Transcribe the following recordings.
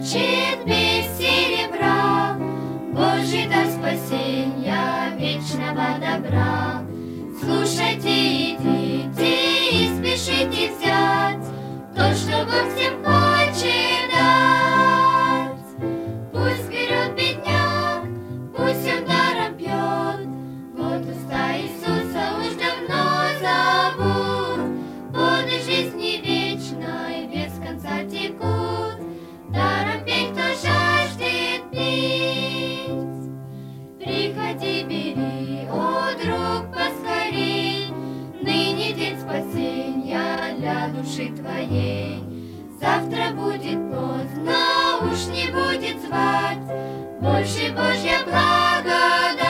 хочет без серебра, Божий дар спасения, вечного добра. Слушайте, идите и спешите взять то, что Бог всем хочет дать. Пусть берет бедняк, пусть он даром пьет, вот уста Иисуса уж давно зовут. Воды жизни вечной без конца текут, даром пей, кто жаждет пить. Приходи, бери, о друг, поскорей, ныне день спасения для души твоей. Завтра будет поздно, уж не будет звать больше Божья благодать.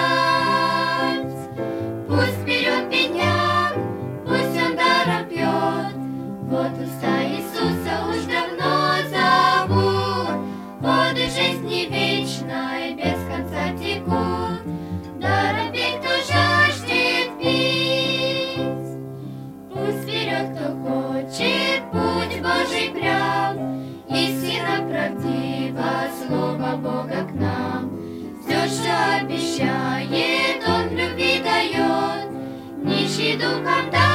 Пусть берет бедняк, пусть он даром пьет, вот уста Иисуса уж давно зовут. Воды жизни вечной без конца текут, даром пей, кто жаждет пить. Пусть берет, кто хочет, путь Божий прям, истина правдива, слово Бога к нам. Все, что обещает, Он в любви дает, нищий духом дает.